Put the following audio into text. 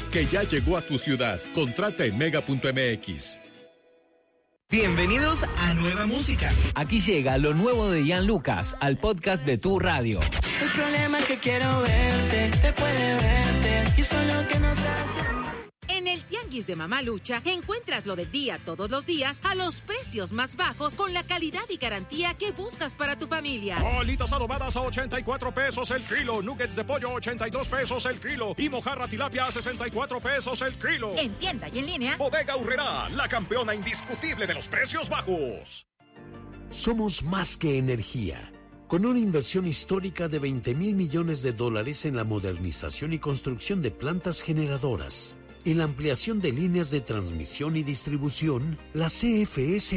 que ya llegó a tu ciudad. Contrata en mega.mx. Bienvenidos a Nueva Música. Aquí llega lo nuevo de Ian Lucas al podcast de Tu Radio. El problema es que quiero verte, después de verte, y eso es lo que nos hace. En el Tianguis de Mamalucha encuentras lo del día todos los días a los precios más bajos con la calidad y garantía que buscas para tu familia. Alitas adobadas a 84 pesos el kilo, nuggets de pollo 82 pesos el kilo y mojarra tilapia a 64 pesos el kilo. En tienda y en línea. Bodega Aurrerá, la campeona indiscutible de los precios bajos. Somos más que energía. Con una inversión histórica de $20,000 millones en la modernización y construcción de plantas generadoras, en la ampliación de líneas de transmisión y distribución, la CFE se